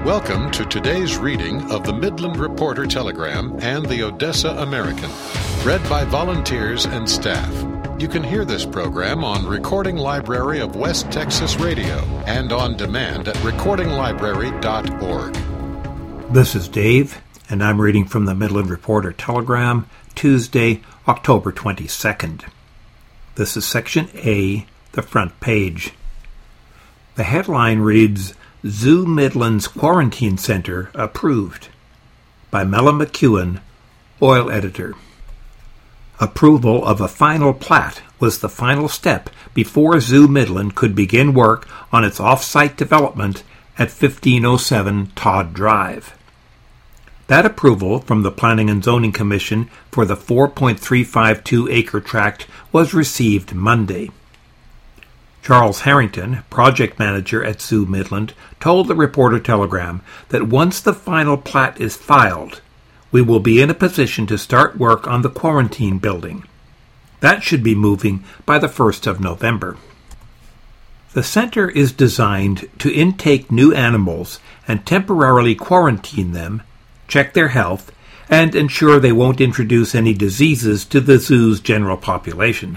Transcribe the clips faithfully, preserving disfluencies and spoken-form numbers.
Welcome to today's reading of the Midland Reporter Telegram and the Odessa American, read by volunteers and staff. You can hear this program on Recording Library of West Texas Radio and on demand at recording library dot org. This is Dave, and I'm reading from the Midland Reporter Telegram, Tuesday, October twenty-second. This is Section A, the front page. The headline reads, Zoo Midland's Quarantine Center Approved, by Mella McEwen, oil editor. Approval of a final plat was the final step before Zoo Midland could begin work on its off-site development at fifteen oh seven Todd Drive. That approval from the Planning and Zoning Commission for the four point three five two acre tract was received Monday. Charles Harrington, project manager at Zoo Midland, told the Reporter Telegram that once the final plat is filed, we will be in a position to start work on the quarantine building. That should be moving by the first of November. The center is designed to intake new animals and temporarily quarantine them, check their health, and ensure they won't introduce any diseases to the zoo's general population.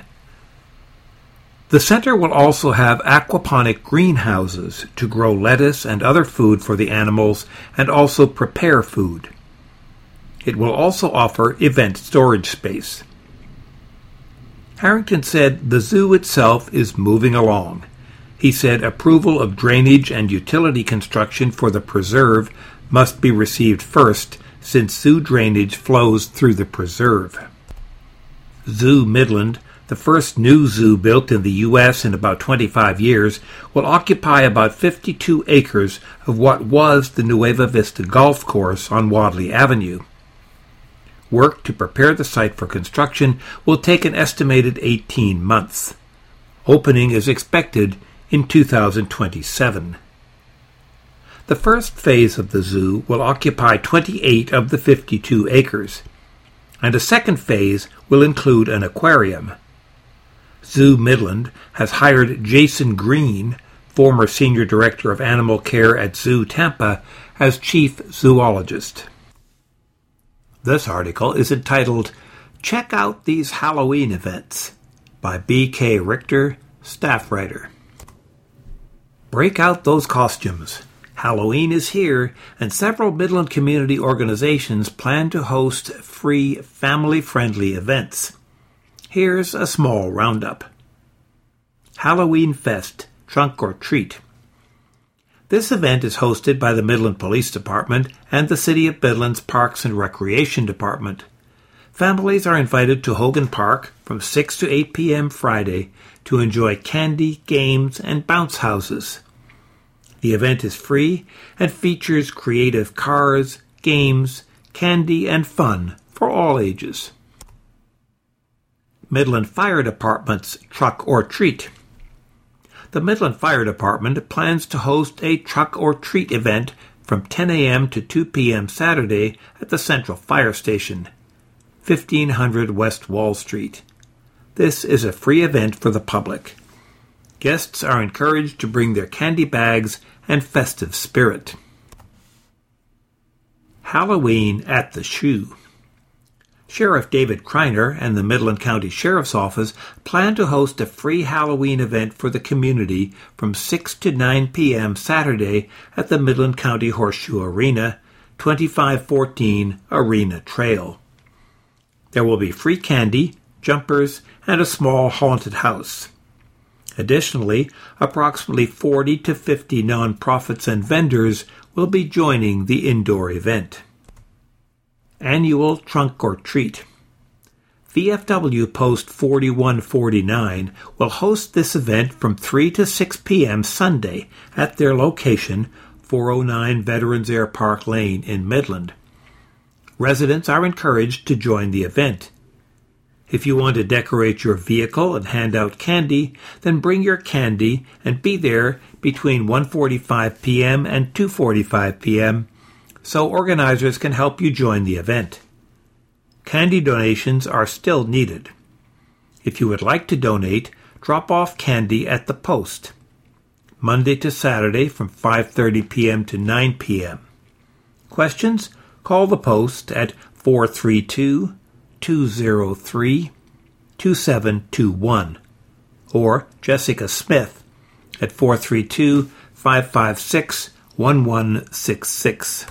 The center will also have aquaponic greenhouses to grow lettuce and other food for the animals and also prepare food. It will also offer event storage space. Harrington said the zoo itself is moving along. He said approval of drainage and utility construction for the preserve must be received first, since zoo drainage flows through the preserve. Zoo Midland, the first new zoo built in the U S in about twenty-five years, will occupy about fifty-two acres of what was the Nueva Vista Golf Course on Wadley Avenue. Work to prepare the site for construction will take an estimated eighteen months. Opening is expected in two thousand twenty-seven. The first phase of the zoo will occupy twenty-eight of the fifty-two acres, and a second phase will include an aquarium. Zoo Midland has hired Jason Green, former Senior Director of Animal Care at Zoo Tampa, as Chief Zoologist. This article is entitled, Check Out These Halloween Events, by B K Richter, staff writer. Break out those costumes. Halloween is here, and several Midland community organizations plan to host free, family-friendly events. Here's a small roundup. Halloween Fest, Trunk or Treat. This event is hosted by the Midland Police Department and the City of Midland's Parks and Recreation Department. Families are invited to Hogan Park from six to eight p.m. Friday to enjoy candy, games, and bounce houses. The event is free and features creative cars, games, candy, and fun for all ages. Midland Fire Department's Truck or Treat. The Midland Fire Department plans to host a Truck or Treat event from ten a.m. to two p.m. Saturday at the Central Fire Station, fifteen hundred West Wall Street. This is a free event for the public. Guests are encouraged to bring their candy bags and festive spirit. Halloween at the Shoe. Sheriff David Kreiner and the Midland County Sheriff's Office plan to host a free Halloween event for the community from six to nine p.m. Saturday at the Midland County Horseshoe Arena, twenty-five fourteen Arena Trail. There will be free candy, jumpers, and a small haunted house. Additionally, approximately forty to fifty nonprofits and vendors will be joining the indoor event. Annual Trunk or Treat. V F W Post forty-one forty-nine will host this event from three to six p.m. Sunday at their location, four oh nine Veterans Air Park Lane in Midland. Residents are encouraged to join the event. If you want to decorate your vehicle and hand out candy, then bring your candy and be there between one forty-five p.m. and two forty-five p.m. so organizers can help you join the event. Candy donations are still needed. If you would like to donate, drop off candy at the post. Monday to Saturday from five thirty p.m. to nine p.m. Questions? Call the Post at four three two, two zero three, two seven two one or Jessica Smith at four three two, five five six, one one six six.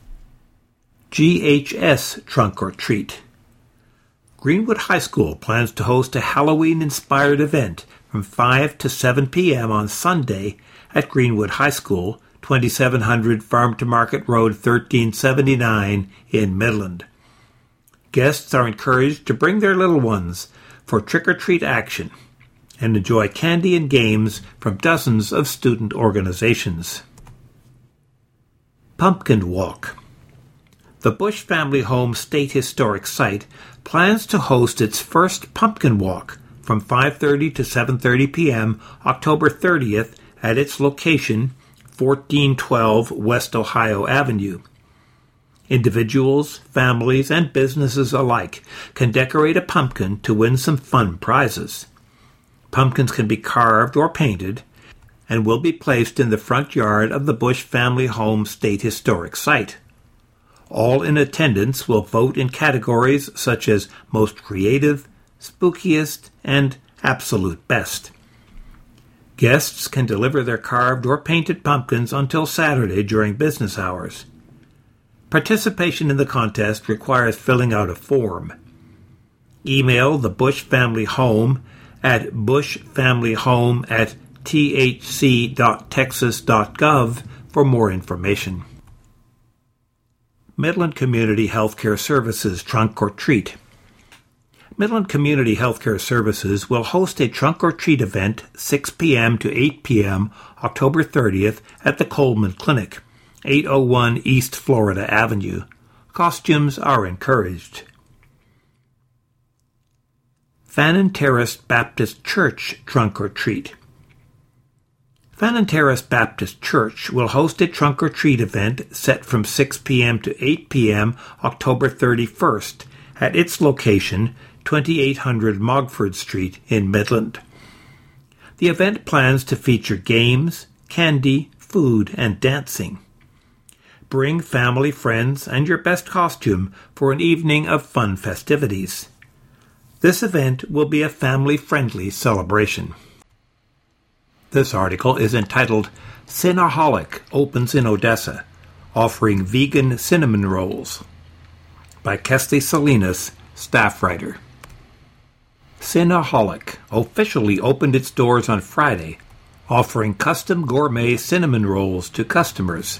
G H S Trunk or Treat. Greenwood High School plans to host a Halloween-inspired event from five to seven p.m. on Sunday at Greenwood High School, twenty-seven hundred Farm to Market Road, thirteen seventy-nine in Midland. Guests are encouraged to bring their little ones for trick-or-treat action and enjoy candy and games from dozens of student organizations. Pumpkin Walk. The Bush Family Home State Historic Site plans to host its first Pumpkin Walk from five thirty to seven thirty p.m. October thirtieth at its location, fourteen twelve West Ohio Avenue. Individuals, families, and businesses alike can decorate a pumpkin to win some fun prizes. Pumpkins can be carved or painted and will be placed in the front yard of the Bush Family Home State Historic Site. All in attendance will vote in categories such as Most Creative, Spookiest, and Absolute Best. Guests can deliver their carved or painted pumpkins until Saturday during business hours. Participation in the contest requires filling out a form. Email the Bush Family Home at bushfamilyhome at t h c dot texas dot gov for more information. Midland Community Healthcare Services Trunk or Treat. Midland Community Healthcare Services will host a Trunk or Treat event six p.m. to eight p.m. October thirtieth at the Coleman Clinic, eight oh one East Florida Avenue. Costumes are encouraged. Fannin Terrace Baptist Church Trunk or Treat. Fannin Terrace Baptist Church will host a Trunk or Treat event set from six p.m. to eight p.m. October thirty-first at its location, twenty-eight hundred Mogford Street in Midland. The event plans to feature games, candy, food, and dancing. Bring family, friends, and your best costume for an evening of fun festivities. This event will be a family-friendly celebration. This article is entitled Cinnaholic Opens in Odessa, Offering Vegan Cinnamon Rolls, by Kesley Salinas, staff writer. Cinnaholic officially opened its doors on Friday, offering custom gourmet cinnamon rolls to customers.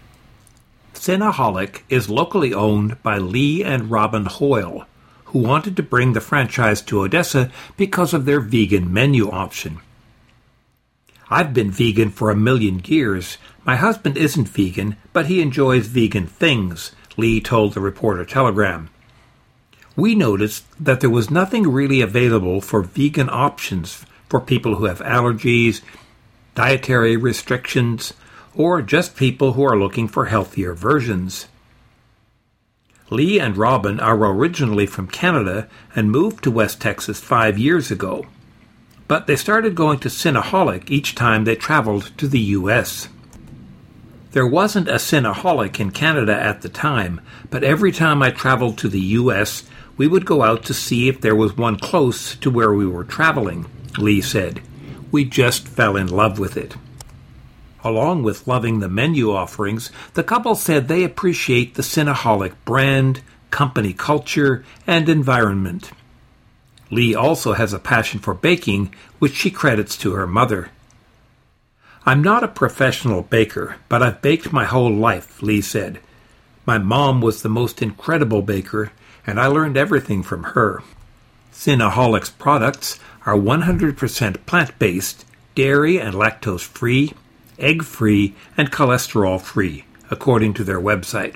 Cinnaholic is locally owned by Lee and Robin Hoyle, who wanted to bring the franchise to Odessa because of their vegan menu option. I've been vegan for a million years. My husband isn't vegan, but he enjoys vegan things, Lee told the Reporter-Telegram. We noticed that there was nothing really available for vegan options for people who have allergies, dietary restrictions, or just people who are looking for healthier versions. Lee and Robin are originally from Canada and moved to West Texas five years ago, but they started going to Cinnaholic each time they traveled to the U S There wasn't a Cinnaholic in Canada at the time, but every time I traveled to the U S, we would go out to see if there was one close to where we were traveling, Lee said. We just fell in love with it. Along with loving the menu offerings, the couple said they appreciate the Cinnaholic brand, company culture, and environment. Lee also has a passion for baking, which she credits to her mother. I'm not a professional baker, but I've baked my whole life, Lee said. My mom was the most incredible baker, and I learned everything from her. Cinnaholic's products are one hundred percent plant-based, dairy and lactose-free, egg-free, and cholesterol-free, according to their website.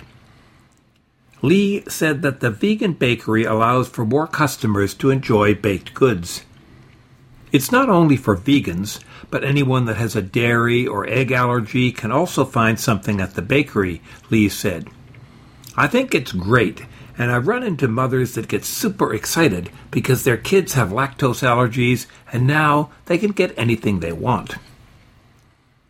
Lee said that the vegan bakery allows for more customers to enjoy baked goods. It's not only for vegans, but anyone that has a dairy or egg allergy can also find something at the bakery, Lee said. I think it's great, and I've run into mothers that get super excited because their kids have lactose allergies, and now they can get anything they want.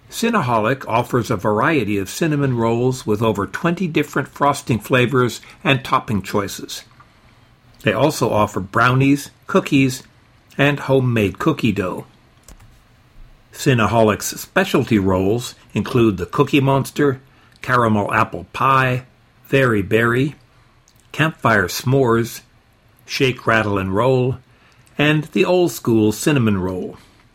Cinnaholic offers a variety of cinnamon rolls with over twenty different frosting flavors and topping choices. They also offer brownies, cookies, and homemade cookie dough. Cinnaholic's specialty rolls include the Cookie Monster, Caramel Apple Pie, Very Berry, Campfire S'mores, Shake, Rattle, and Roll, and the Old School Cinnamon Roll.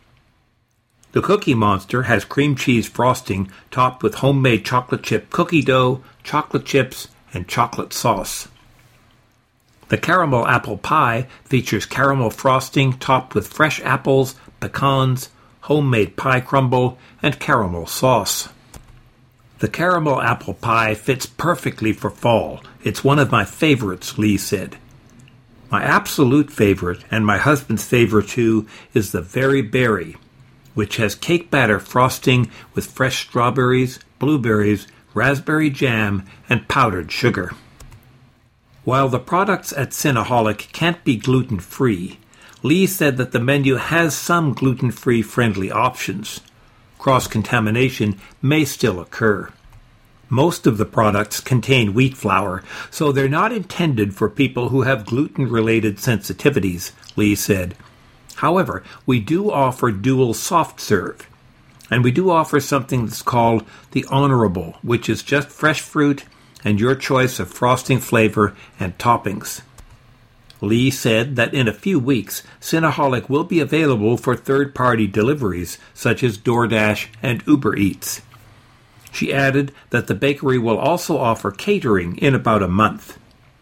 The Cookie Monster has cream cheese frosting topped with homemade chocolate chip cookie dough, chocolate chips, and chocolate sauce. The Caramel Apple Pie features caramel frosting topped with fresh apples, pecans, homemade pie crumble, and caramel sauce. The Caramel Apple Pie fits perfectly for fall. It's one of my favorites, Lee said. My absolute favorite, and my husband's favorite too, is the Very Berry, which has cake batter frosting with fresh strawberries, blueberries, raspberry jam, and powdered sugar. While the products at Cinnaholic can't be gluten-free, Lee said that the menu has some gluten-free friendly options. Cross-contamination may still occur. Most of the products contain wheat flour, so they're not intended for people who have gluten-related sensitivities, Lee said. However, we do offer dual soft serve, and we do offer something that's called the Honorable, which is just fresh fruit and your choice of frosting flavor and toppings. Lee said that in a few weeks, Cinnaholic will be available for third-party deliveries, such as DoorDash and Uber Eats. She added that the bakery will also offer catering in about a month.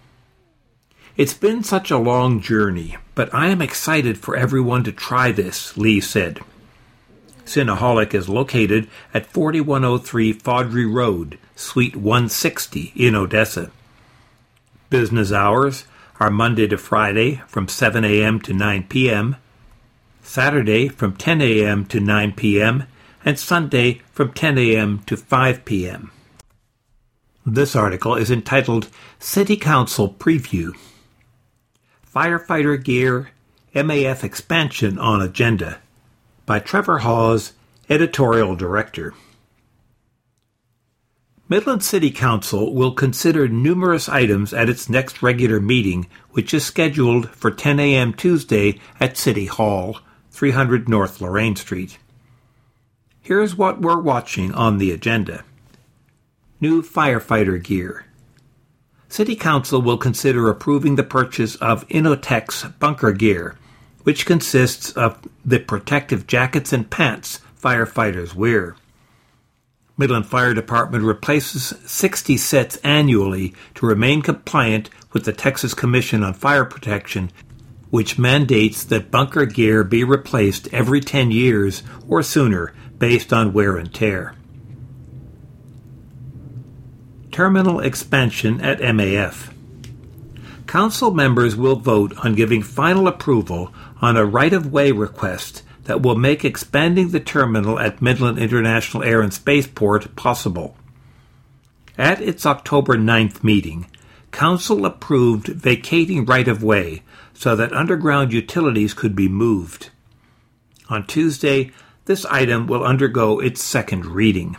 It's been such a long journey, but I am excited for everyone to try this, Lee said. Cinnaholic is located at forty-one oh three Faudree Road, Suite one sixty in Odessa. Business hours are Monday to Friday from seven a.m. to nine p.m., Saturday from ten a.m. to nine p.m., and Sunday from ten a.m. to five p.m. This article is entitled City Council Preview. Firefighter Gear, M A F Expansion on Agenda, by Trevor Hawes, Editorial Director. Midland City Council will consider numerous items at its next regular meeting, which is scheduled for ten a.m. Tuesday at City Hall, three hundred North Lorraine Street. Here's what we're watching on the agenda. New firefighter gear. City Council will consider approving the purchase of Innotex bunker gear, which consists of the protective jackets and pants firefighters wear. Midland Fire Department replaces sixty sets annually to remain compliant with the Texas Commission on Fire Protection, which mandates that bunker gear be replaced every ten years or sooner based on wear and tear. Terminal expansion at M A F. Council members will vote on giving final approval on a right-of-way request that will make expanding the terminal at Midland International Air and Spaceport possible. At its October ninth meeting, Council approved vacating right-of-way so that underground utilities could be moved. On Tuesday, this item will undergo its second reading.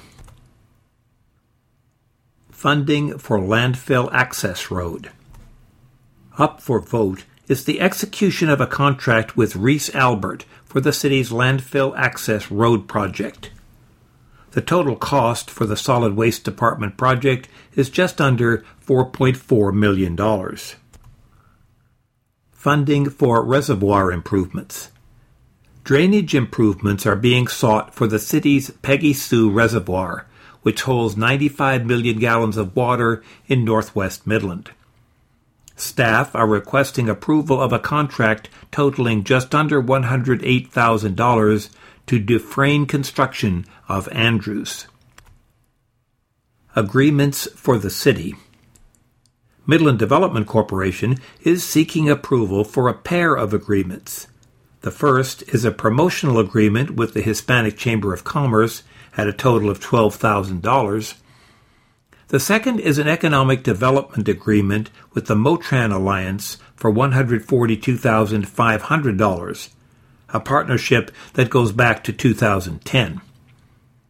Funding for Landfill Access Road. Up for vote is the execution of a contract with Reese Albert for the city's Landfill Access Road project. The total cost for the Solid Waste Department project is just under four point four million dollars. Funding for reservoir improvements. Drainage improvements are being sought for the city's Peggy Sue Reservoir, which holds ninety-five million gallons of water in northwest Midland. Staff are requesting approval of a contract totaling just under one hundred eight thousand dollars to Dufresne Construction of Andrews. Agreements for the city. Midland Development Corporation is seeking approval for a pair of agreements. The first is a promotional agreement with the Hispanic Chamber of Commerce at a total of twelve thousand dollars. The second is an economic development agreement with the Motran Alliance for one hundred forty-two thousand five hundred dollars, a partnership that goes back to two thousand ten.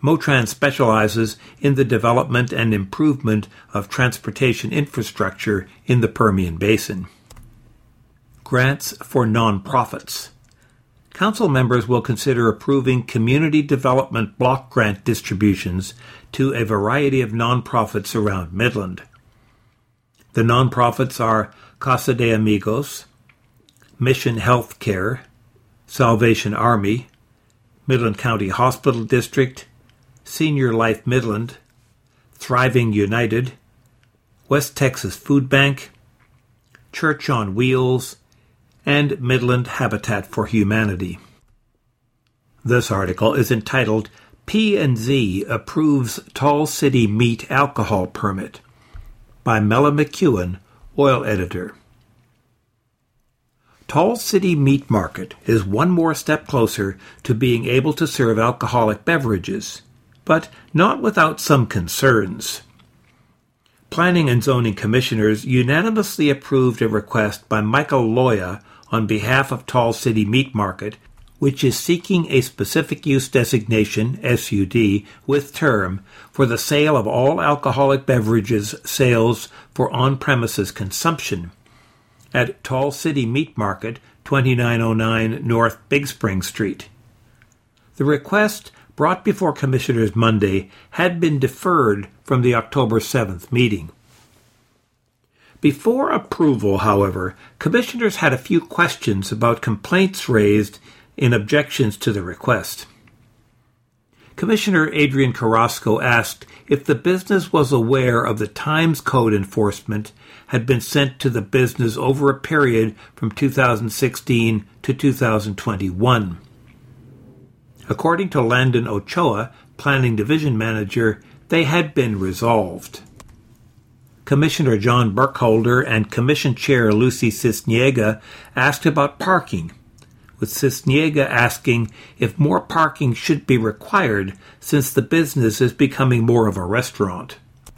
Motran specializes in the development and improvement of transportation infrastructure in the Permian Basin. Grants for nonprofits. Council members will consider approving community development block grant distributions to a variety of nonprofits around Midland. The nonprofits are Casa de Amigos, Mission Healthcare, Salvation Army, Midland County Hospital District, Senior Life Midland, Thriving United, West Texas Food Bank, Church on Wheels, and Midland Habitat for Humanity. This article is entitled P and Z Approves Tall City Meat Alcohol Permit by Mella McEwen, oil editor. Tall City Meat Market is one more step closer to being able to serve alcoholic beverages, but not without some concerns. Planning and Zoning Commissioners unanimously approved a request by Michael Loya on behalf of Tall City Meat Market, which is seeking a specific use designation, S U D, with term for the sale of all alcoholic beverages sales for on-premises consumption at Tall City Meat Market, twenty-nine oh nine North Big Spring Street. The request, brought before Commissioners Monday, had been deferred from the October seventh meeting. Before approval, however, Commissioners had a few questions about complaints raised in objections to the request. Commissioner Adrian Carrasco asked if the business was aware of the Times Code enforcement had been sent to the business over a period from two thousand sixteen to two thousand twenty-one. According to Landon Ochoa, Planning Division Manager, they had been resolved. Commissioner John Burkholder and Commission Chair Lucy Cisniega asked about parking, with Cisniega asking if more parking should be required since the business is becoming more of a restaurant.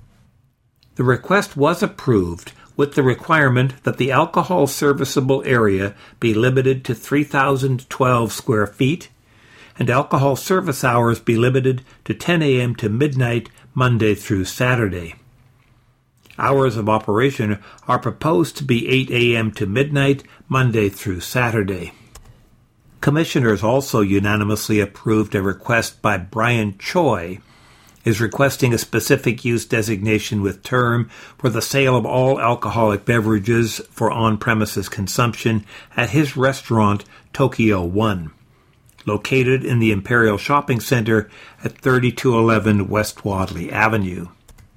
The request was approved with the requirement that the alcohol serviceable area be limited to three thousand twelve square feet and alcohol service hours be limited to ten a.m. to midnight Monday through Saturday. Hours of operation are proposed to be eight a.m. to midnight, Monday through Saturday. Commissioners also unanimously approved a request by Brian Choi, is requesting a specific use designation with term for the sale of all alcoholic beverages for on-premises consumption at his restaurant, Tokyo One, located in the Imperial Shopping Center at thirty-two eleven West Wadley Avenue.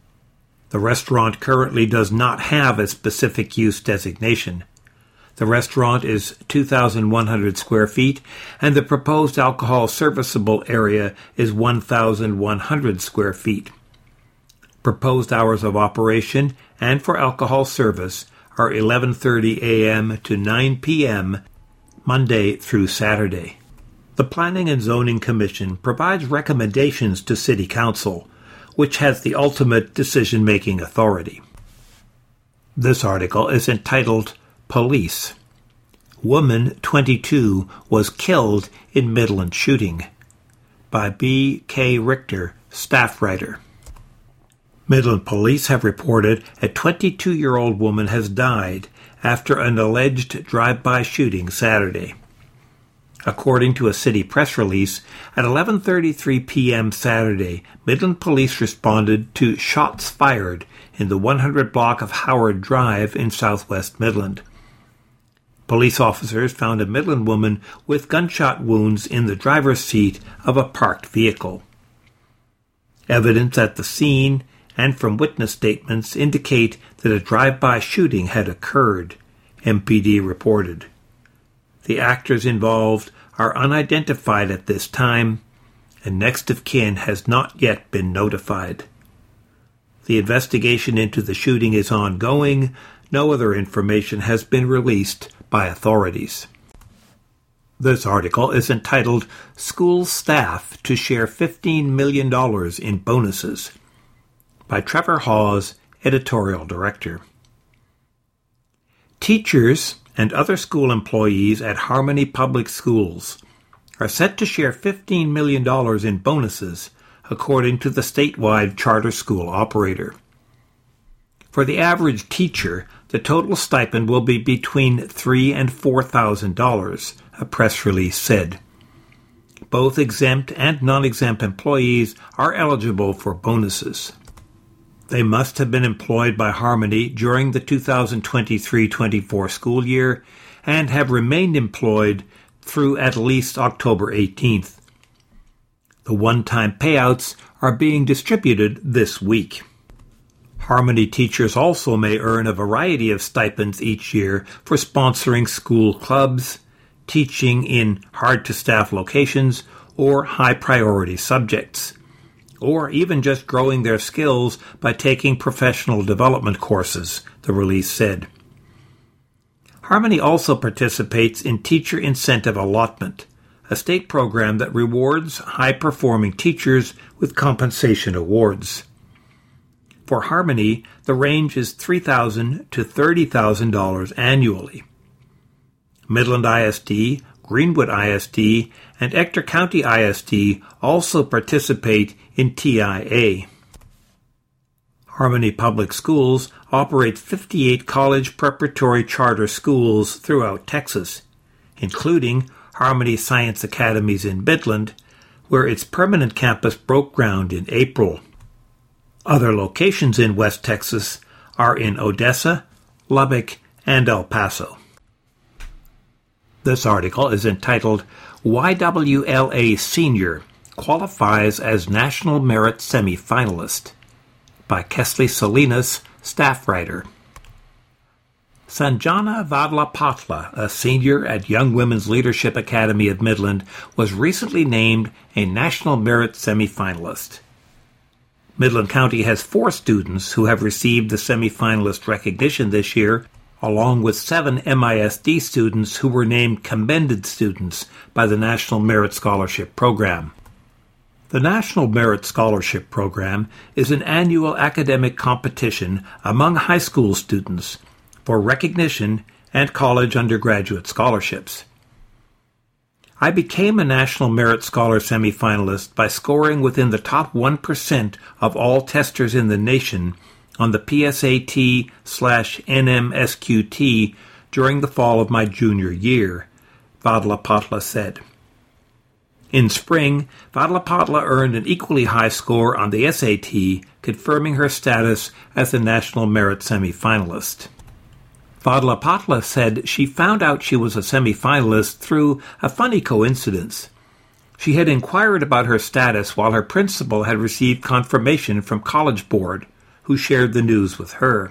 The restaurant currently does not have a specific use designation. The restaurant is two thousand one hundred square feet, and the proposed alcohol serviceable area is one thousand one hundred square feet. Proposed hours of operation and for alcohol service are eleven thirty a.m. to nine p.m. Monday through Saturday. The Planning and Zoning Commission provides recommendations to City Council, which has the ultimate decision-making authority. This article is entitled Police. Woman twenty-two was killed in Midland shooting by B K Richter, staff writer. Midland police have reported a twenty-two-year-old woman has died after an alleged drive-by shooting Saturday. According to a city press release, at eleven thirty-three p.m. Saturday, Midland police responded to shots fired in the one hundred block of Howard Drive in southwest Midland. Police officers found a Midland woman with gunshot wounds in the driver's seat of a parked vehicle. Evidence at the scene and from witness statements indicate that a drive-by shooting had occurred, M P D reported. The actors involved are unidentified at this time, and next of kin has not yet been notified. The investigation into the shooting is ongoing. No other information has been released by authorities. This article is entitled School Staff to Share fifteen million dollars in Bonuses by Trevor Hawes, editorial director. Teachers and other school employees at Harmony Public Schools are set to share fifteen million dollars in bonuses according to the statewide charter school operator. For the average teacher, the total stipend will be between three thousand dollars and four thousand dollars, a press release said. Both exempt and non-exempt employees are eligible for bonuses. They must have been employed by Harmony during the two thousand twenty-three twenty-four school year and have remained employed through at least October eighteenth. The one-time payouts are being distributed this week. Harmony teachers also may earn a variety of stipends each year for sponsoring school clubs, teaching in hard-to-staff locations or high-priority subjects, or even just growing their skills by taking professional development courses, the release said. Harmony also participates in Teacher Incentive Allotment, a state program that rewards high-performing teachers with compensation awards. For Harmony, the range is three thousand dollars to thirty thousand dollars annually. Midland I S D, Greenwood I S D, and Ector County I S D also participate in T I A. Harmony Public Schools operates fifty-eight college preparatory charter schools throughout Texas, including Harmony Science Academies in Midland, where its permanent campus broke ground in April. Other locations in West Texas are in Odessa, Lubbock, and El Paso. This article is entitled, Y W L A Senior Qualifies as National Merit Semi-Finalist, by Kesley Salinas, staff writer. Sanjana Vadlapatla, a senior at Young Women's Leadership Academy of Midland, was recently named a National Merit Semi-Finalist. Midland County has four students who have received the semi-finalist recognition this year, along with seven M I S D students who were named commended students by the National Merit Scholarship Program. The National Merit Scholarship Program is an annual academic competition among high school students for recognition and college undergraduate scholarships. I became a National Merit Scholar semifinalist by scoring within the top one percent of all testers in the nation on the P S A T slash N M S Q T during the fall of my junior year, Vadlapatla said. In spring, Vadlapatla earned an equally high score on the S A T, confirming her status as a National Merit semifinalist. Vadlapatla said she found out she was a semifinalist through a funny coincidence. She had inquired about her status while her principal had received confirmation from College Board, who shared the news with her.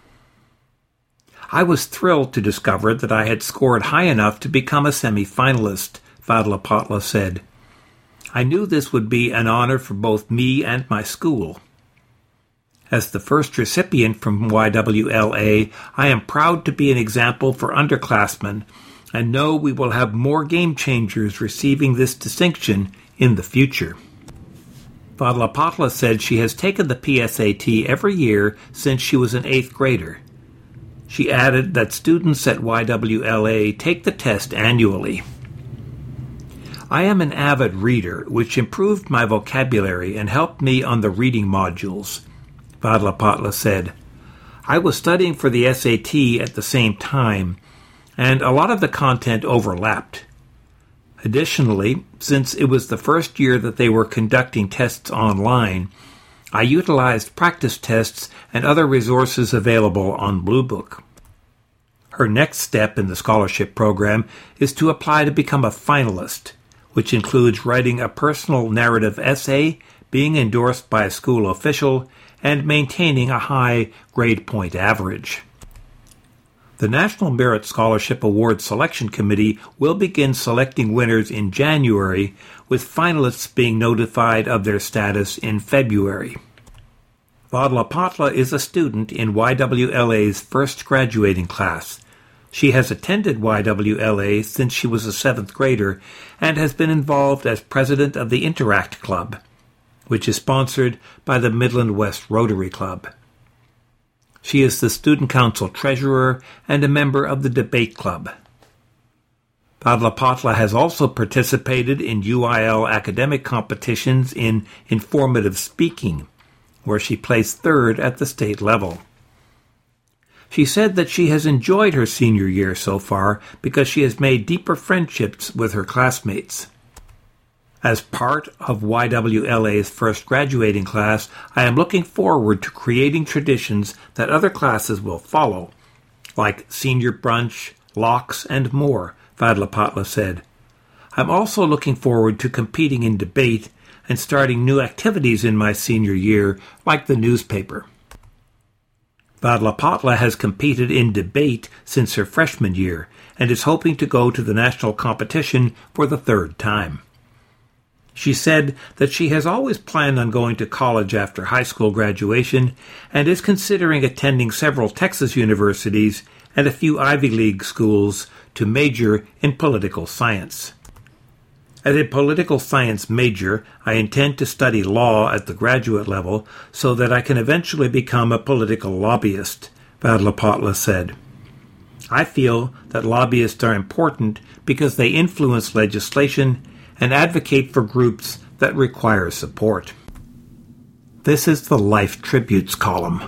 I was thrilled to discover that I had scored high enough to become a semifinalist, Vadlapatla said. I knew this would be an honor for both me and my school. As the first recipient from Y W L A, I am proud to be an example for underclassmen and know we will have more game changers receiving this distinction in the future. Vadlapatla said she has taken the P S A T every year since she was an eighth grader. She added that students at Y W L A take the test annually. I am an avid reader, which improved my vocabulary and helped me on the reading modules, Vadlapatla said. I was studying for the S A T at the same time, and a lot of the content overlapped. Additionally, since it was the first year that they were conducting tests online, I utilized practice tests and other resources available on Blue Book. Her next step in the scholarship program is to apply to become a finalist, which includes writing a personal narrative essay, being endorsed by a school official, and maintaining a high grade point average. The National Merit Scholarship Award Selection Committee will begin selecting winners in January, with finalists being notified of their status in February. Vadlapatla is a student in Y W L A's first graduating class. She has attended Y W L A since she was a seventh grader and has been involved as president of the Interact Club, which is sponsored by the Midland West Rotary Club. She is the Student Council Treasurer and a member of the Debate Club. Vadlapatla has also participated in U I L academic competitions in informative speaking, where she placed third at the state level. She said that she has enjoyed her senior year so far because she has made deeper friendships with her classmates. As part of Y W L A's first graduating class, I am looking forward to creating traditions that other classes will follow, like senior brunch, locks, and more, Vadlapatla said. I'm also looking forward to competing in debate and starting new activities in my senior year, like the newspaper. Vadlapatla has competed in debate since her freshman year and is hoping to go to the national competition for the third time. She said that she has always planned on going to college after high school graduation and is considering attending several Texas universities and a few Ivy League schools to major in political science. As a political science major, I intend to study law at the graduate level so that I can eventually become a political lobbyist, Vadlapatla said. I feel that lobbyists are important because they influence legislation and advocate for groups that require support. This is the Life Tributes column.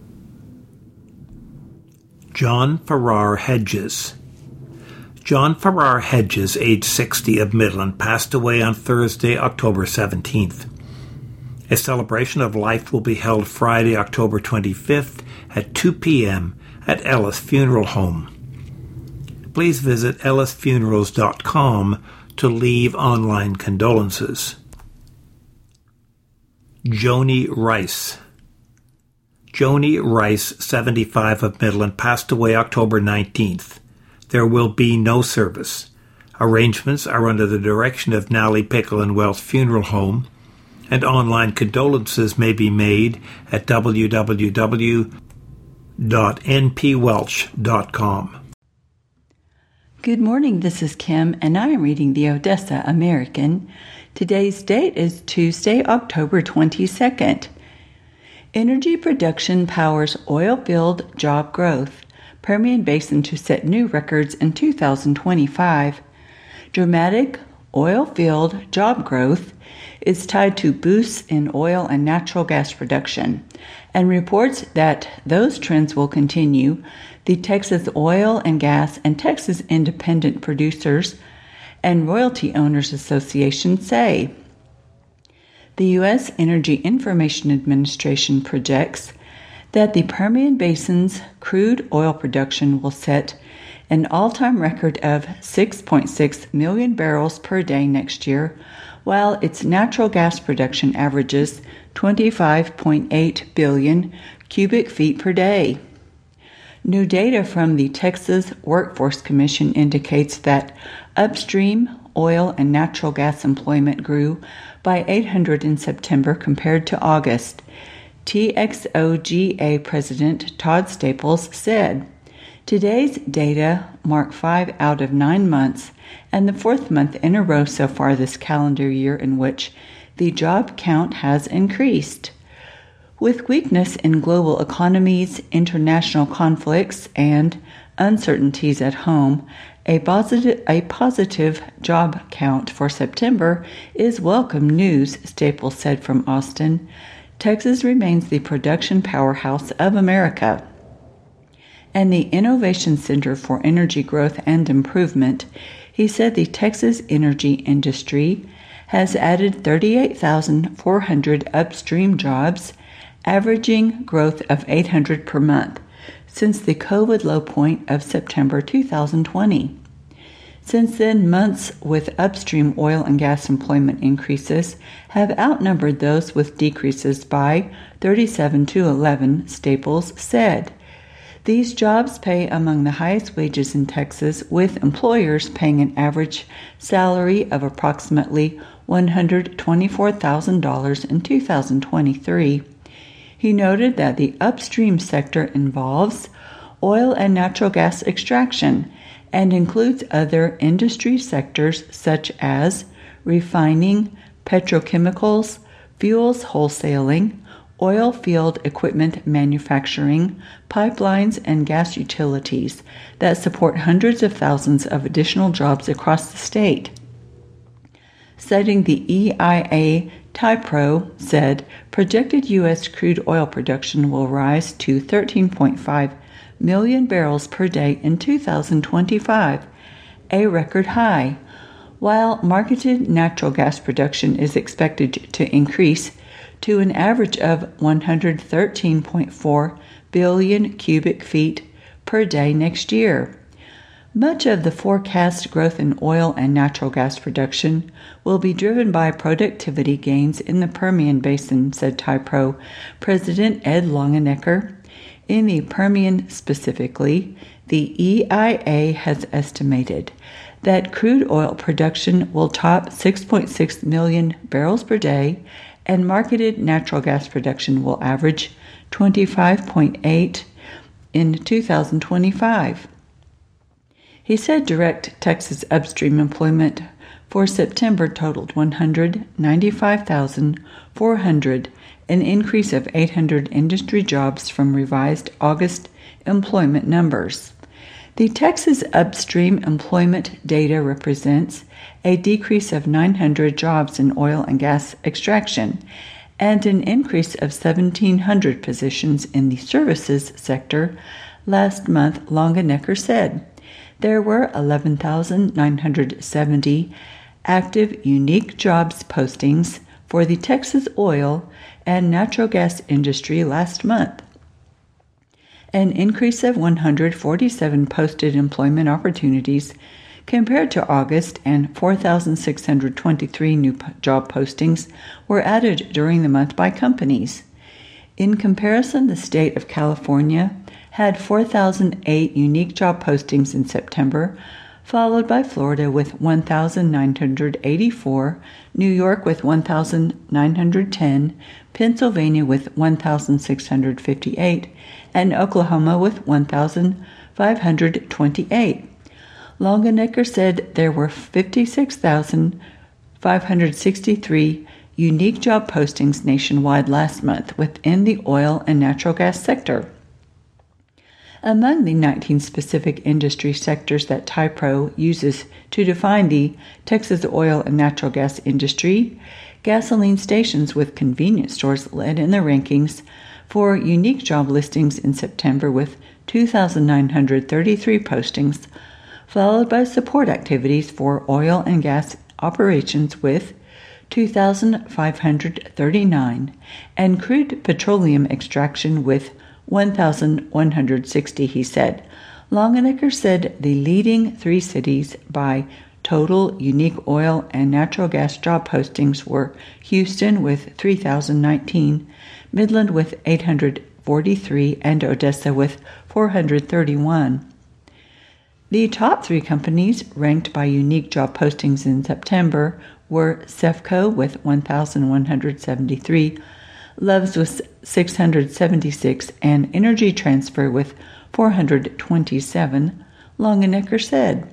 John Farrar Hedges. John Farrar Hedges, age sixty, of Midland, passed away on Thursday, October seventeenth. A celebration of life will be held Friday, October twenty-fifth at two p.m. at Ellis Funeral Home. Please visit ellis funerals dot com to leave online condolences. Joni Rice. Joni Rice, seventy-five, of Midland, passed away October nineteenth. There will be no service. Arrangements are under the direction of Nally Pickle and Wells Funeral Home, and online condolences may be made at w w w dot n p welch dot com. Good morning, this is Kim, and I am reading the Odessa American. Today's date is Tuesday, October twenty-second. Energy production powers oil-filled job growth. Permian Basin to set new records in two thousand twenty-five. Dramatic oil-filled job growth is tied to boosts in oil and natural gas production, and reports that those trends will continue. The Texas Oil and Gas and Texas Independent Producers and Royalty Owners Association say. The U S Energy Information Administration projects that the Permian Basin's crude oil production will set an all-time record of six point six million barrels per day next year, while its natural gas production averages twenty-five point eight billion cubic feet per day. New data from the Texas Workforce Commission indicates that upstream oil and natural gas employment grew by eight hundred in September compared to August. T X O G A President Todd Staples said, "Today's data mark five out of nine months and the fourth month in a row so far this calendar year in which the job count has increased." With weakness in global economies, international conflicts, and uncertainties at home, a positive, a positive job count for September is welcome news, Staples said from Austin. Texas remains the production powerhouse of America. And the Innovation Center for Energy Growth and Improvement, he said the Texas energy industry has added thirty-eight thousand four hundred upstream jobs, averaging growth of eight hundred per month, since the COVID low point of September two thousand twenty. Since then, months with upstream oil and gas employment increases have outnumbered those with decreases by thirty-seven to eleven, Staples said. These jobs pay among the highest wages in Texas, with employers paying an average salary of approximately one hundred twenty-four thousand dollars in two thousand twenty-three. He noted that the upstream sector involves oil and natural gas extraction and includes other industry sectors such as refining, petrochemicals, fuels wholesaling, oil field equipment manufacturing, pipelines, and gas utilities that support hundreds of thousands of additional jobs across the state. Citing the E I A, TIPRO said projected U S crude oil production will rise to thirteen point five million barrels per day in two thousand twenty-five, a record high, while marketed natural gas production is expected to increase to an average of one hundred thirteen point four billion cubic feet per day next year. Much of the forecast growth in oil and natural gas production will be driven by productivity gains in the Permian Basin, said TIPRO President Ed Longenecker. In the Permian specifically, the E I A has estimated that crude oil production will top six point six million barrels per day and marketed natural gas production will average twenty-five point eight in two thousand twenty-five. He said direct Texas upstream employment for September totaled one hundred ninety-five thousand four hundred, an increase of eight hundred industry jobs from revised August employment numbers. The Texas upstream employment data represents a decrease of nine hundred jobs in oil and gas extraction and an increase of seventeen hundred positions in the services sector last month, Longenecker said. There were eleven thousand nine hundred seventy active unique jobs postings for the Texas oil and natural gas industry last month, an increase of one hundred forty-seven posted employment opportunities compared to August, and four thousand six hundred twenty-three new job postings were added during the month by companies. In comparison, the state of California had four thousand eight unique job postings in September, followed by Florida with one thousand nine hundred eighty-four, New York with one thousand nine hundred ten, Pennsylvania with one thousand six hundred fifty-eight, and Oklahoma with one thousand five hundred twenty-eight. Longenecker said there were fifty-six thousand five hundred sixty-three unique job postings nationwide last month within the oil and natural gas sector. Among the nineteen specific industry sectors that TIPRO uses to define the Texas oil and natural gas industry, gasoline stations with convenience stores led in the rankings for unique job listings in September with two thousand nine hundred thirty-three postings, followed by support activities for oil and gas operations with two thousand five hundred thirty-nine, and crude petroleum extraction with one thousand one hundred sixty, he said. Longenecker said the leading three cities by total unique oil and natural gas job postings were Houston with three thousand nineteen, Midland with eight hundred forty-three, and Odessa with four hundred thirty-one. The top three companies ranked by unique job postings in September were CEFCO with one thousand one hundred seventy-three, Love's with six hundred seventy-six, and Energy Transfer with four hundred twenty-seven, Longenecker said.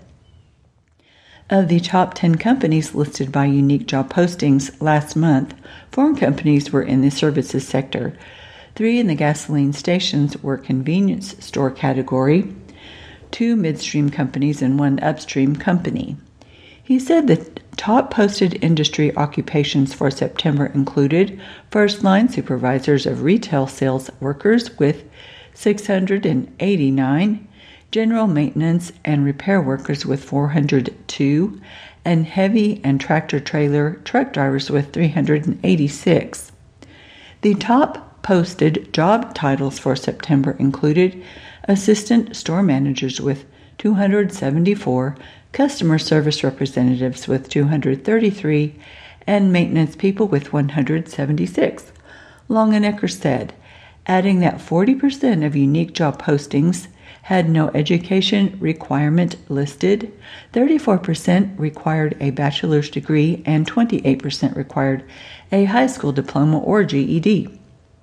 Of the top ten companies listed by unique job postings last month, four companies were in the services sector. Three in the gasoline stations were convenience store category, two midstream companies, and one upstream company. He said the top posted industry occupations for September included first-line supervisors of retail sales workers with six hundred eighty-nine, general maintenance and repair workers with four hundred two, and heavy and tractor-trailer truck drivers with three hundred eighty-six. The top posted job titles for September included assistant store managers with two hundred seventy-four, customer service representatives with two hundred thirty-three, and maintenance people with one hundred seventy-six, Longenecker said, adding that forty percent of unique job postings had no education requirement listed, thirty-four percent required a bachelor's degree, and twenty-eight percent required a high school diploma or G E D.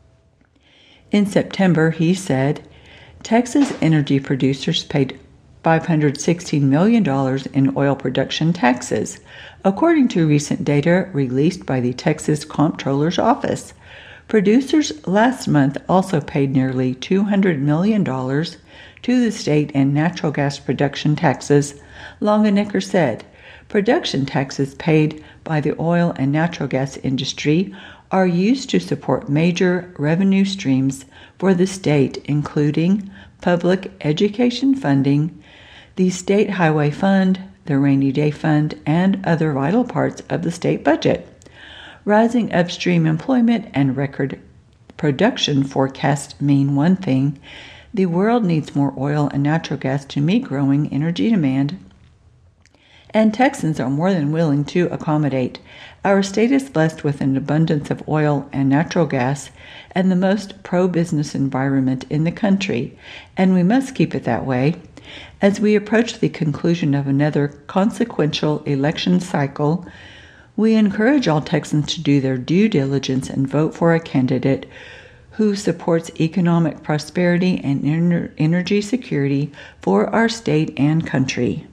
In September, he said, Texas energy producers paid five hundred sixteen million dollars in oil production taxes, according to recent data released by the Texas Comptroller's Office. Producers last month also paid nearly two hundred million dollars to the state in natural gas production taxes, Longenecker said. Production taxes paid by the oil and natural gas industry are used to support major revenue streams for the state, including public education funding, the State Highway Fund, the Rainy Day Fund, and other vital parts of the state budget. Rising upstream employment and record production forecasts mean one thing: the world needs more oil and natural gas to meet growing energy demand, and Texans are more than willing to accommodate. Our state is blessed with an abundance of oil and natural gas and the most pro-business environment in the country, and we must keep it that way. As we approach the conclusion of another consequential election cycle, we encourage all Texans to do their due diligence and vote for a candidate who supports economic prosperity and ener- energy security for our state and country.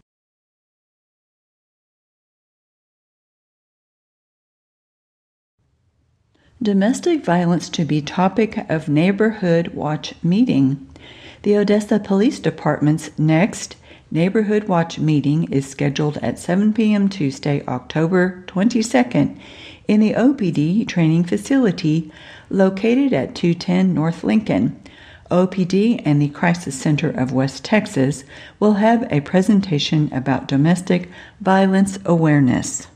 Domestic violence to be topic of Neighborhood Watch meeting. The Odessa Police Department's next Neighborhood Watch meeting is scheduled at seven p.m. Tuesday, October twenty-second, in the O P D training facility located at two ten North Lincoln. O P D and the Crisis Center of West Texas will have a presentation about domestic violence awareness.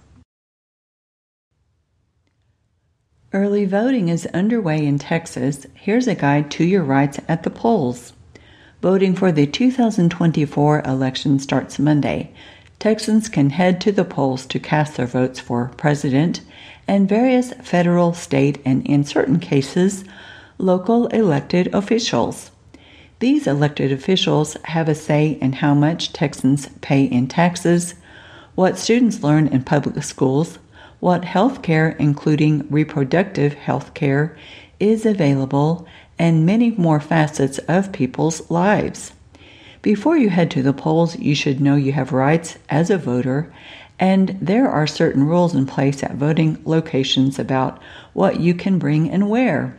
Early voting is underway in Texas. Here's a guide to your rights at the polls. Voting for the two thousand twenty-four election starts Monday. Texans can head to the polls to cast their votes for president and various federal, state, and in certain cases, local elected officials. These elected officials have a say in how much Texans pay in taxes, what students learn in public schools, what health care, including reproductive health care, is available, and many more facets of people's lives. Before you head to the polls, you should know you have rights as a voter, and there are certain rules in place at voting locations about what you can bring and where.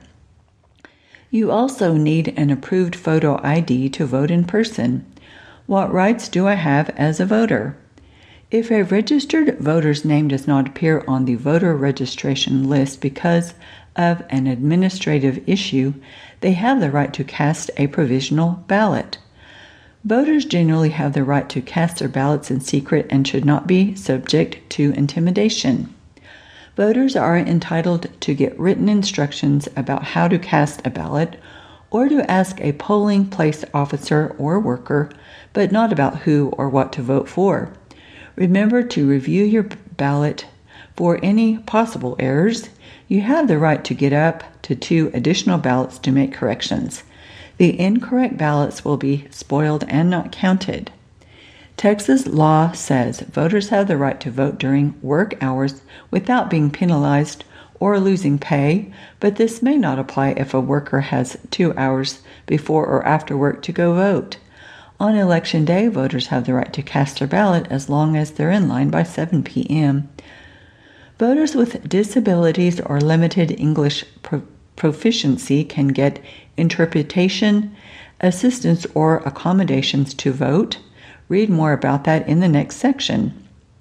You also need an approved photo I D to vote in person. What rights do I have as a voter? If a registered voter's name does not appear on the voter registration list because of an administrative issue, they have the right to cast a provisional ballot. Voters generally have the right to cast their ballots in secret and should not be subject to intimidation. Voters are entitled to get written instructions about how to cast a ballot or to ask a polling place officer or worker, but not about who or what to vote for. Remember to review your ballot for any possible errors. You have the right to get up to two additional ballots to make corrections. The incorrect ballots will be spoiled and not counted. Texas law says voters have the right to vote during work hours without being penalized or losing pay, but this may not apply if a worker has two hours before or after work to go vote. On Election Day, voters have the right to cast their ballot as long as they're in line by seven p.m. Voters with disabilities or limited English pro- proficiency can get interpretation, assistance, or accommodations to vote. Read more about that in the next section.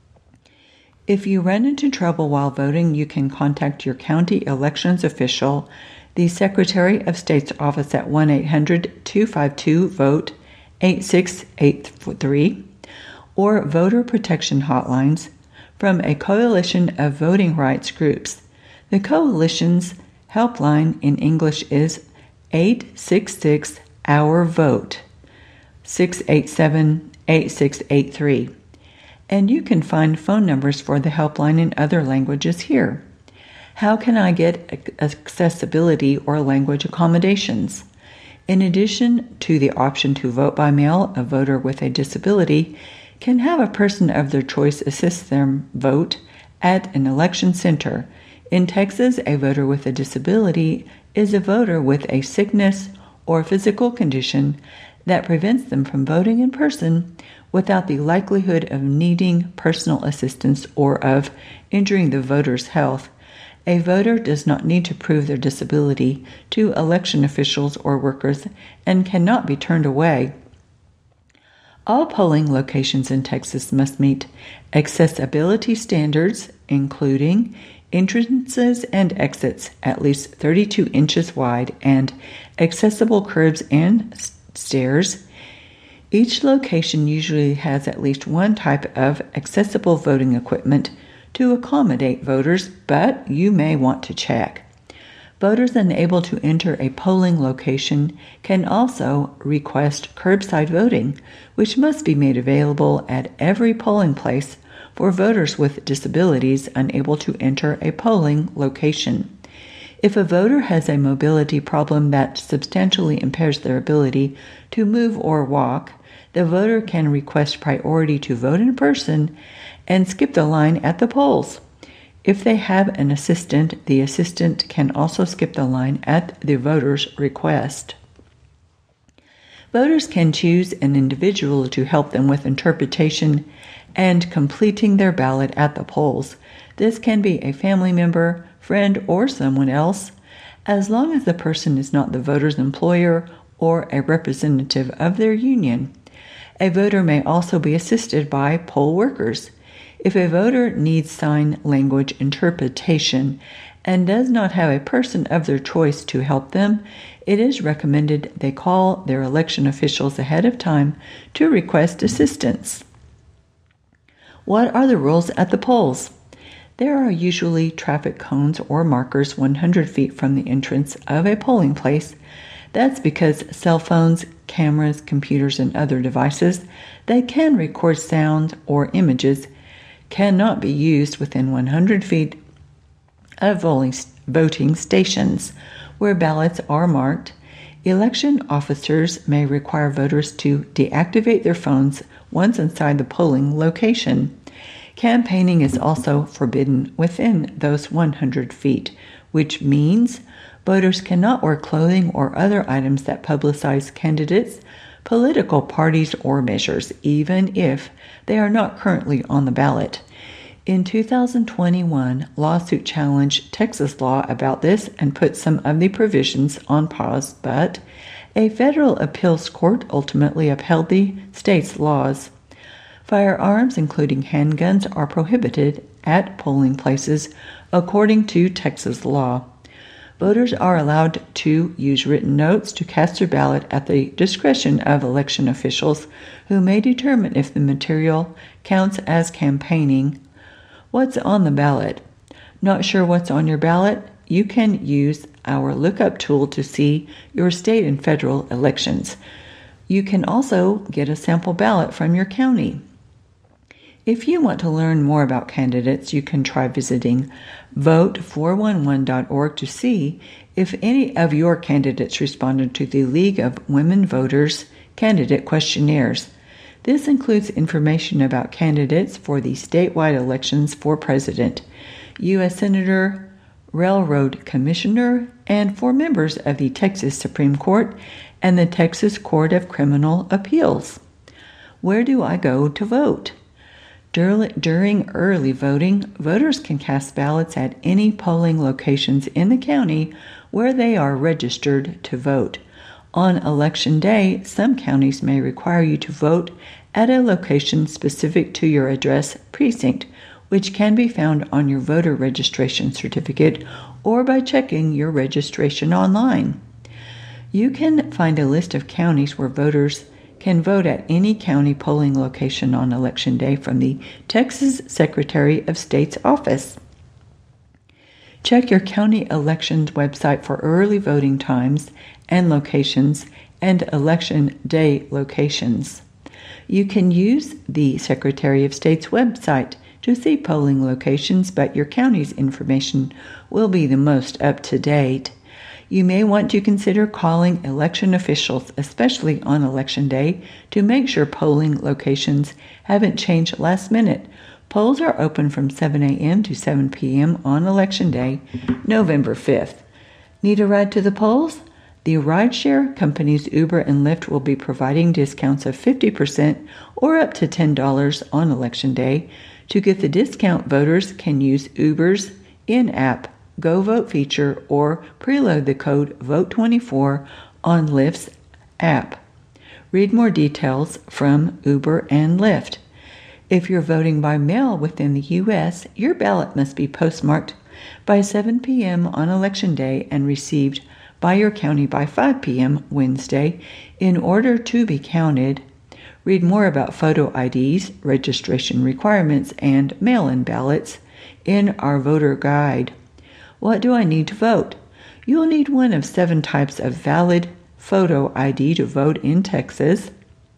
If you run into trouble while voting, you can contact your county elections official, the Secretary of State's office at one eight hundred two five two vote eight six eight three, or voter protection hotlines from a coalition of voting rights groups. The coalition's helpline in English is eight six six our vote, six eight seven eight six eight three. And you can find phone numbers for the helpline in other languages here. How can I get accessibility or language accommodations? In addition to the option to vote by mail, a voter with a disability can have a person of their choice assist them vote at an election center. In Texas, a voter with a disability is a voter with a sickness or physical condition that prevents them from voting in person without the likelihood of needing personal assistance or of injuring the voter's health. A voter does not need to prove their disability to election officials or workers and cannot be turned away. All polling locations in Texas must meet accessibility standards, including entrances and exits at least thirty-two inches wide and accessible curbs and stairs. Each location usually has at least one type of accessible voting equipment to accommodate voters, but you may want to check. Voters unable to enter a polling location can also request curbside voting, which must be made available at every polling place for voters with disabilities unable to enter a polling location. If a voter has a mobility problem that substantially impairs their ability to move or walk, the voter can request priority to vote in person and skip the line at the polls. If they have an assistant, the assistant can also skip the line at the voter's request. Voters can choose an individual to help them with interpretation and completing their ballot at the polls. This can be a family member, friend, or someone else, as long as the person is not the voter's employer or a representative of their union. A voter may also be assisted by poll workers. If a voter needs sign language interpretation and does not have a person of their choice to help them, it is recommended they call their election officials ahead of time to request assistance. What are the rules at the polls? There are usually traffic cones or markers one hundred feet from the entrance of a polling place. That's because cell phones, cameras, computers, and other devices that can record sound or images cannot be used within one hundred feet of voting stations where ballots are marked. Election officers may require voters to deactivate their phones once inside the polling location. Campaigning is also forbidden within those one hundred feet, which means voters cannot wear clothing or other items that publicize candidates, political parties, or measures, even if they are not currently on the ballot. In two thousand twenty-one, lawsuit challenged Texas law about this and put some of the provisions on pause, but a federal appeals court ultimately upheld the state's laws. Firearms, including handguns, are prohibited at polling places according to Texas law. Voters are allowed to use written notes to cast their ballot at the discretion of election officials who may determine if the material counts as campaigning. What's on the ballot? Not sure what's on your ballot? You can use our lookup tool to see your state and federal elections. You can also get a sample ballot from your county. If you want to learn more about candidates, you can try visiting vote four one one dot org to see if any of your candidates responded to the League of Women Voters candidate questionnaires. This includes information about candidates for the statewide elections for president, U S Senator, Railroad Commissioner, and for members of the Texas Supreme Court and the Texas Court of Criminal Appeals. Where do I go to vote? During early voting, voters can cast ballots at any polling locations in the county where they are registered to vote. On Election Day, some counties may require you to vote at a location specific to your address precinct, which can be found on your voter registration certificate or by checking your registration online. You can find a list of counties where voters can vote at any county polling location on Election Day from the Texas Secretary of State's office. Check your county elections website for early voting times and locations and Election Day locations. You can use the Secretary of State's website to see polling locations, but your county's information will be the most up to date. You may want to consider calling election officials, especially on Election Day, to make sure polling locations haven't changed last minute. Polls are open from seven a.m. to seven p.m. on Election Day, November fifth. Need a ride to the polls? The rideshare companies Uber and Lyft will be providing discounts of fifty percent or up to ten dollars on Election Day. To get the discount, voters can use Uber's in-app Go Vote feature or preload the code vote twenty-four on Lyft's app. Read more details from Uber and Lyft. If you're voting by mail within the U S, your ballot must be postmarked by seven p.m. on Election Day and received by your county by five p.m. Wednesday in order to be counted. Read more about photo I Ds, registration requirements, and mail-in ballots in our voter guide. What do I need to vote? You'll need one of seven types of valid photo I D to vote in Texas: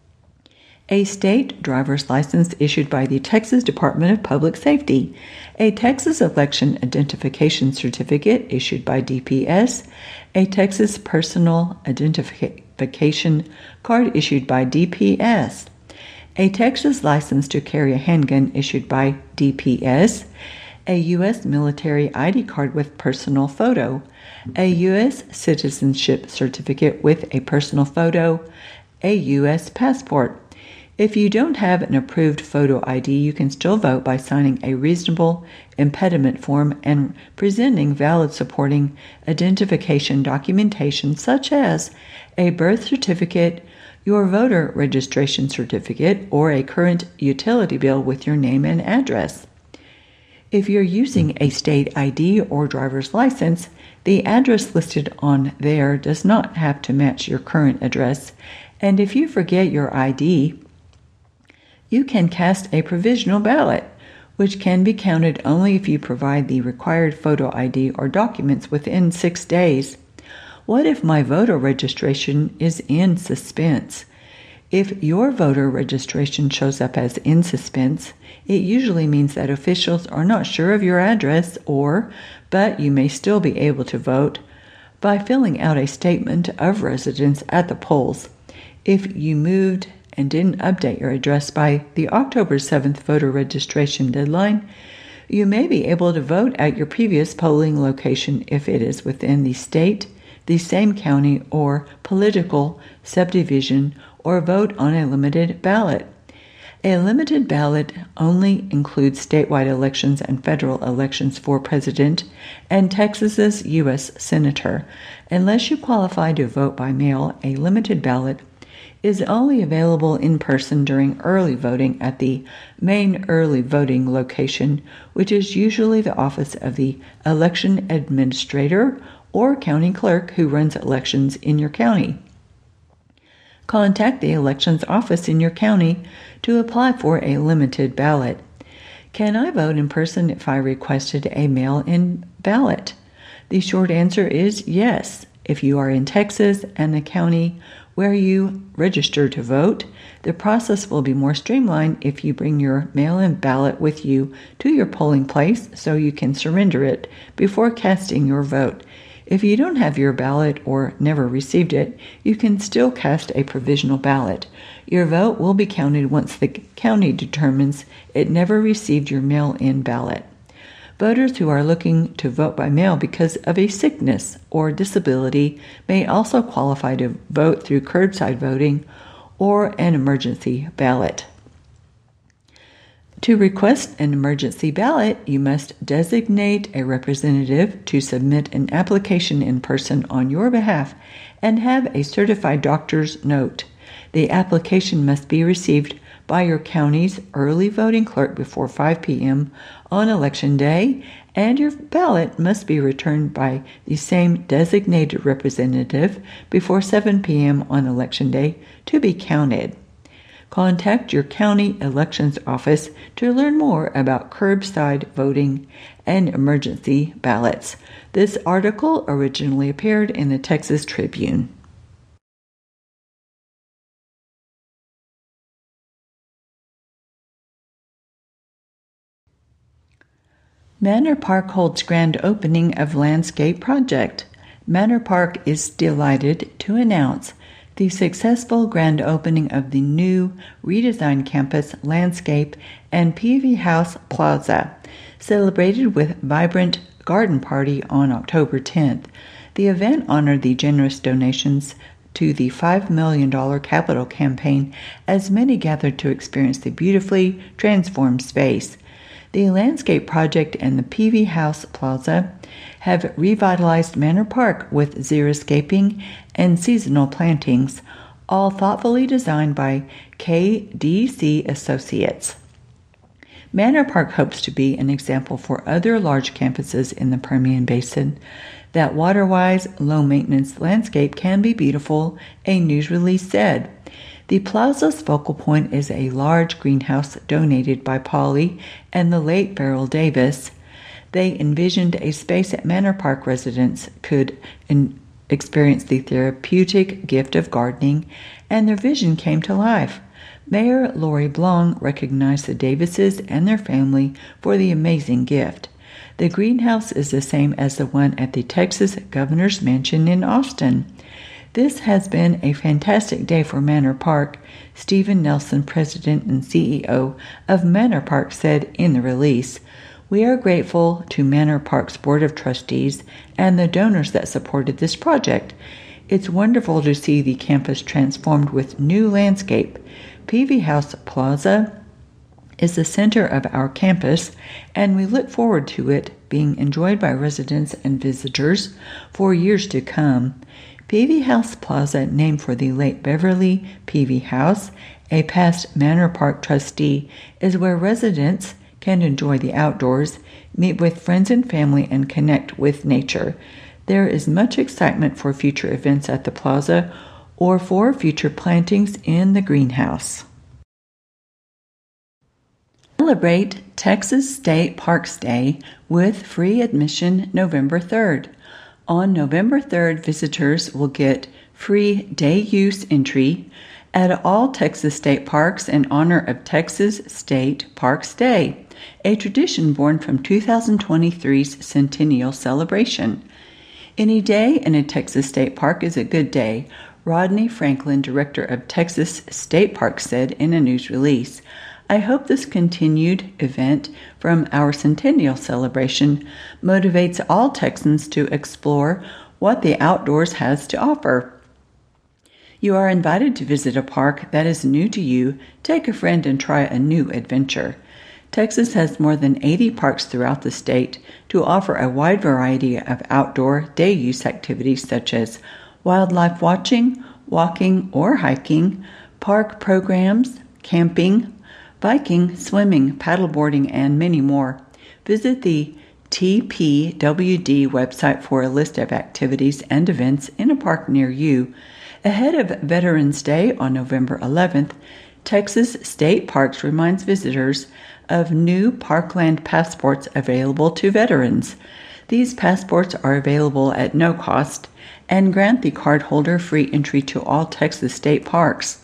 a state driver's license issued by the Texas Department of Public Safety, a Texas Election Identification Certificate issued by D P S, a Texas Personal Identification Card issued by D P S, a Texas license to carry a handgun issued by D P S, a U S military I D card with personal photo, a U S citizenship certificate with a personal photo, a U S passport. If you don't have an approved photo I D, you can still vote by signing a reasonable impediment form and presenting valid supporting identification documentation such as a birth certificate, your voter registration certificate, or a current utility bill with your name and address. If you're using a state I D or driver's license, the address listed on there does not have to match your current address, and if you forget your I D, you can cast a provisional ballot, which can be counted only if you provide the required photo I D or documents within six days. What if my voter registration is in suspense? If your voter registration shows up as in suspense, it usually means that officials are not sure of your address, or, but you may still be able to vote by filling out a statement of residence at the polls. If you moved and didn't update your address by the October seventh voter registration deadline, you may be able to vote at your previous polling location if it is within the state, the same county, or political subdivision, or vote on a limited ballot. A limited ballot only includes statewide elections and federal elections for president and Texas's U S Senator. Unless you qualify to vote by mail, a limited ballot is only available in person during early voting at the main early voting location, which is usually the office of the election administrator or county clerk who runs elections in your county. Contact the elections office in your county to apply for a limited ballot. Can I vote in person if I requested a mail-in ballot? The short answer is yes. If you are in Texas and the county where you register to vote, the process will be more streamlined if you bring your mail-in ballot with you to your polling place so you can surrender it before casting your vote. If you don't have your ballot or never received it, you can still cast a provisional ballot. Your vote will be counted once the county determines it never received your mail-in ballot. Voters who are looking to vote by mail because of a sickness or disability may also qualify to vote through curbside voting or an emergency ballot. To request an emergency ballot, you must designate a representative to submit an application in person on your behalf and have a certified doctor's note. The application must be received by your county's early voting clerk before five p.m. on Election Day, and your ballot must be returned by the same designated representative before seven p.m. on Election Day to be counted. Contact your county elections office to learn more about curbside voting and emergency ballots. This article originally appeared in the Texas Tribune. Manor Park holds grand opening of landscape project. Manor Park is delighted to announce the successful grand opening of the new redesigned campus landscape and P V House Plaza, celebrated with vibrant garden party on October tenth. The event honored the generous donations to the five million dollars capital campaign as many gathered to experience the beautifully transformed space. The landscape project and the Peavey House Plaza have revitalized Manor Park with xeriscaping and seasonal plantings, all thoughtfully designed by K D C Associates. Manor Park hopes to be an example for other large campuses in the Permian Basin that water-wise, low-maintenance landscape can be beautiful, a news release said. The plaza's focal point is a large greenhouse donated by Polly and the late Beryl Davis. They envisioned a space at Manor Park residents could in- experience the therapeutic gift of gardening, and their vision came to life. Mayor Lori Blong recognized the Davises and their family for the amazing gift. The greenhouse is the same as the one at the Texas Governor's Mansion in Austin. This has been a fantastic day for Manor Park, Stephen Nelson, president and C E O of Manor Park, said in the release. We are grateful to Manor Park's Board of Trustees and the donors that supported this project. It's wonderful to see the campus transformed with new landscape. Peavey House Plaza is the center of our campus, and we look forward to it being enjoyed by residents and visitors for years to come. Peavey House Plaza, named for the late Beverly Peavey House, a past Manor Park trustee, is where residents can enjoy the outdoors, meet with friends and family, and connect with nature. There is much excitement for future events at the plaza or for future plantings in the greenhouse. Celebrate Texas State Parks Day with free admission November third. On November third, visitors will get free day use entry at all Texas state parks in honor of Texas State Parks Day, a tradition born from two thousand twenty-three's centennial celebration. Any day in a Texas state park is a good day, Rodney Franklin, director of Texas State Parks, said in a news release. I hope this continued event from our centennial celebration motivates all Texans to explore what the outdoors has to offer. You are invited to visit a park that is new to you, take a friend, and try a new adventure. Texas has more than eighty parks throughout the state to offer a wide variety of outdoor day-use activities such as wildlife watching, walking or hiking, park programs, camping, biking, swimming, paddleboarding, and many more. Visit the T P W D website for a list of activities and events in a park near you. Ahead of Veterans Day on November eleventh, Texas State Parks reminds visitors of new Parkland passports available to veterans. These passports are available at no cost and grant the cardholder free entry to all Texas state parks.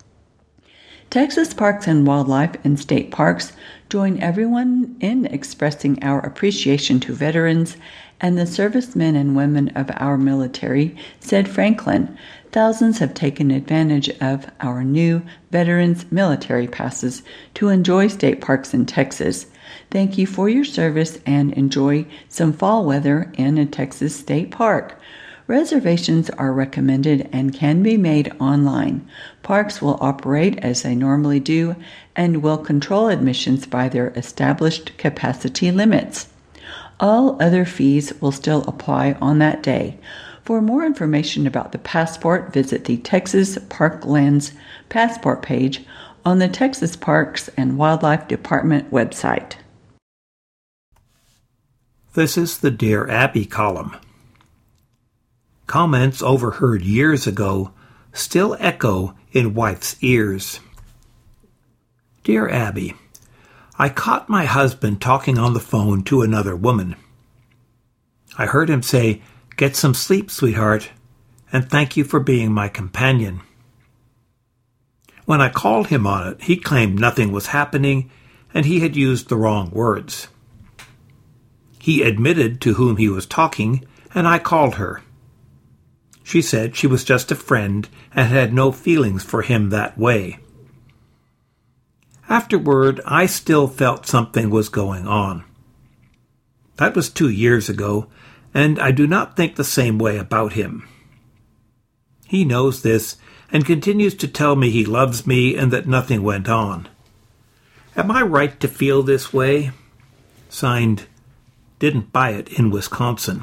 Texas Parks and Wildlife and State Parks join everyone in expressing our appreciation to veterans and the servicemen and women of our military, said Franklin. Thousands have taken advantage of our new Veterans Military Passes to enjoy state parks in Texas. Thank you for your service and enjoy some fall weather in a Texas state park. Reservations are recommended and can be made online. Parks will operate as they normally do and will control admissions by their established capacity limits. All other fees will still apply on that day. For more information about the passport, visit the Texas Parklands Passport page on the Texas Parks and Wildlife Department website. This is the Dear Abby column. Comments overheard years ago still echo in wife's ears. Dear Abby, I caught my husband talking on the phone to another woman. I heard him say, "Get some sleep, sweetheart, and thank you for being my companion." When I called him on it, he claimed nothing was happening and he had used the wrong words. He admitted to whom he was talking, and I called her. She said she was just a friend and had no feelings for him that way. Afterward, I still felt something was going on. That was two years ago, and I do not think the same way about him. He knows this and continues to tell me he loves me and that nothing went on. Am I right to feel this way? Signed, Didn't Buy It in Wisconsin.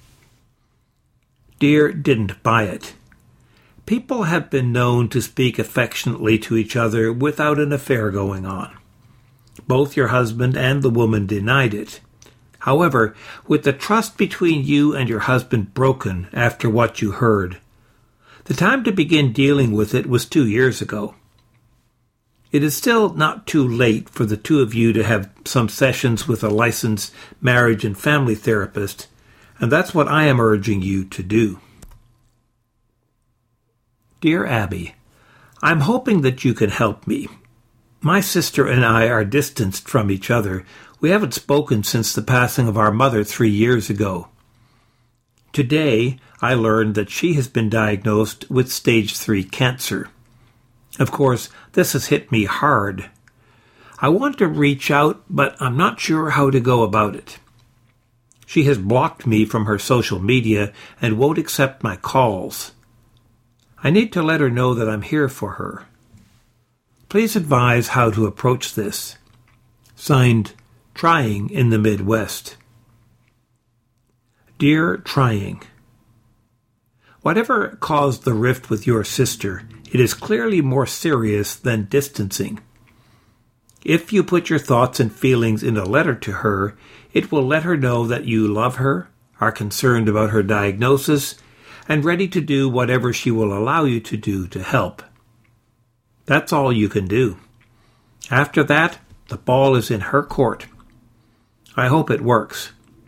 Dear Didn't Buy It, people have been known to speak affectionately to each other without an affair going on. Both your husband and the woman denied it. However, with the trust between you and your husband broken after what you heard, the time to begin dealing with it was two years ago. It is still not too late for the two of you to have some sessions with a licensed marriage and family therapist, and that's what I am urging you to do. Dear Abby, I'm hoping that you can help me. My sister and I are distanced from each other. We haven't spoken since the passing of our mother three years ago. Today, I learned that she has been diagnosed with stage three cancer. Of course, this has hit me hard. I want to reach out, but I'm not sure how to go about it. She has blocked me from her social media and won't accept my calls. I need to let her know that I'm here for her. Please advise how to approach this. Signed, Trying in the Midwest. Dear Trying, whatever caused the rift with your sister, it is clearly more serious than distancing. If you put your thoughts and feelings in a letter to her, it will let her know that you love her, are concerned about her diagnosis, and ready to do whatever she will allow you to do to help. That's all you can do. After that, the ball is in her court. I hope it works.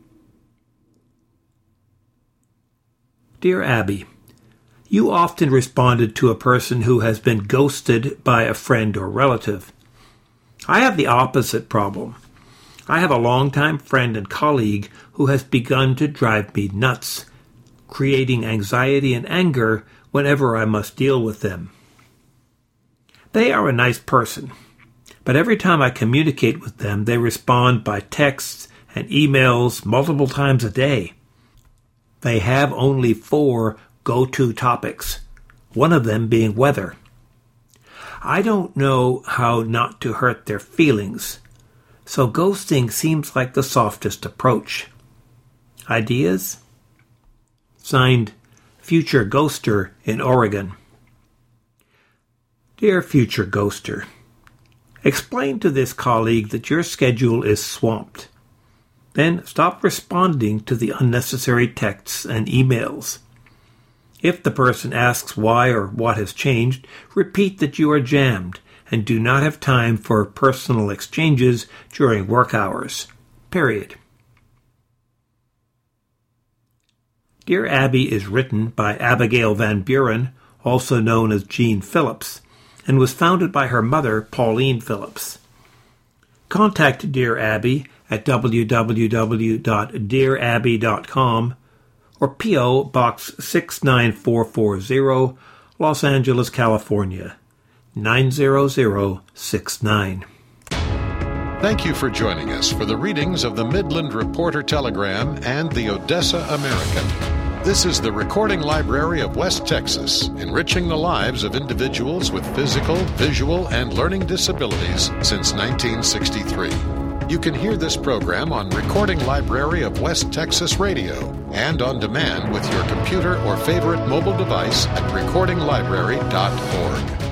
Dear Abby, you often responded to a person who has been ghosted by a friend or relative. I have the opposite problem. I have a longtime friend and colleague who has begun to drive me nuts, creating anxiety and anger whenever I must deal with them. They are a nice person, but every time I communicate with them, they respond by texts and emails multiple times a day. They have only four go-to topics, one of them being weather. I don't know how not to hurt their feelings, so ghosting seems like the softest approach. Ideas? Signed, Future Ghoster in Oregon. Dear Future Ghoster, explain to this colleague that your schedule is swamped. Then stop responding to the unnecessary texts and emails. If the person asks why or what has changed, repeat that you are jammed and do not have time for personal exchanges during work hours. Period. Dear Abby is written by Abigail Van Buren, also known as Jean Phillips, and was founded by her mother, Pauline Phillips. Contact Dear Abby at w w w dot dear abby dot com or P O. Box six nine four four zero, Los Angeles, California, nine zero zero six nine. Thank you for joining us for the readings of the Midland Reporter Telegram and the Odessa American. This is the Recording Library of West Texas, enriching the lives of individuals with physical, visual, and learning disabilities since nineteen sixty-three. You can hear this program on Recording Library of West Texas Radio and on demand with your computer or favorite mobile device at recording library dot org.